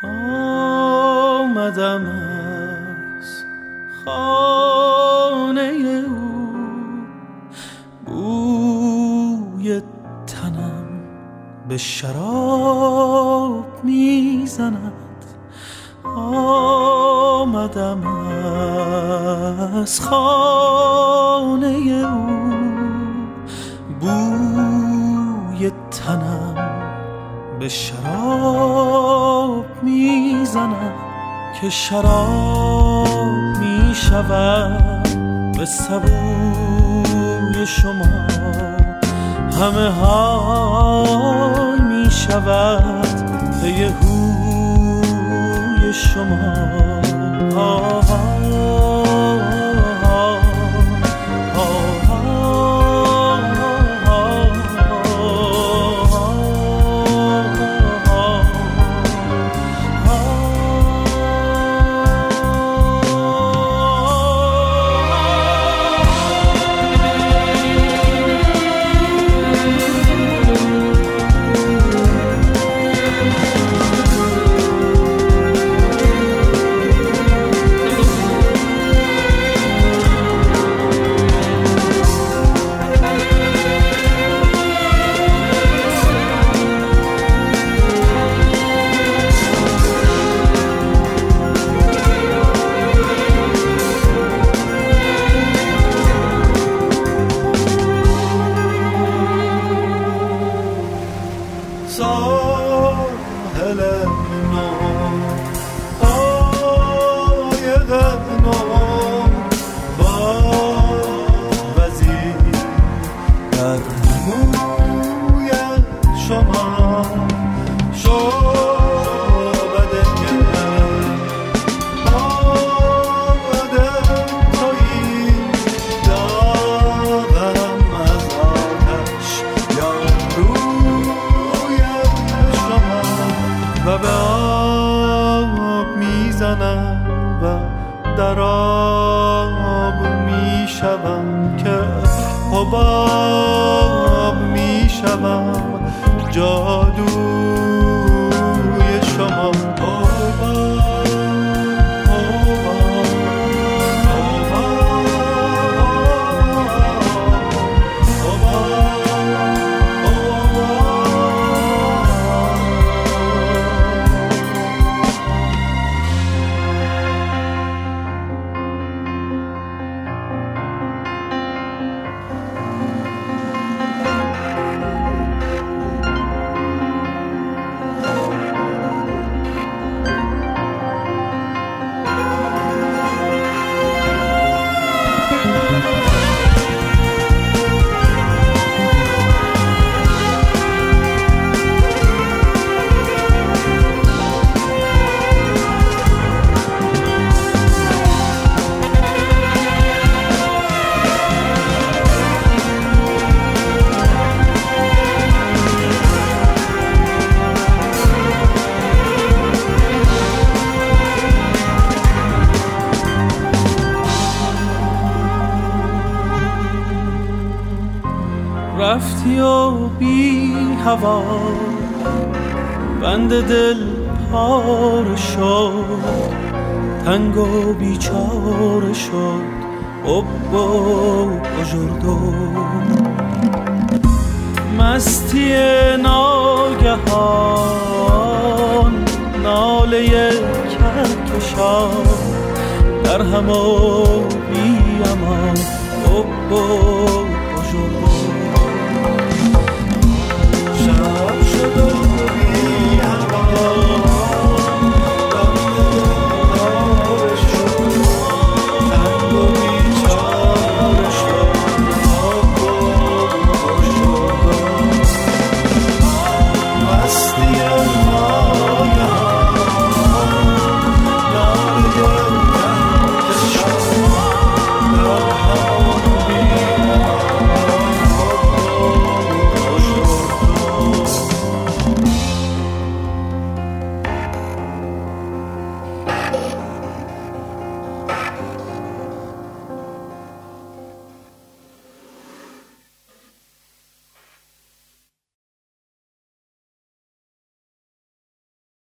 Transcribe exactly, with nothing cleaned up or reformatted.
آمدم از خانه او، بوی تنم به شراب میزند. آمدم از خانه او، بوی تنم به شراب میزند. که شراب میشود به سبوی شما، همه های میشود به یهوی شما. آه حباب می شوم جادوی شما. رفتی و بی هوا بند دل پاره شد، تنگ و بیچاره شد حب و بجردو. مستی ناگهان ناله کرکشان در هم و بی امان حب و بجردو.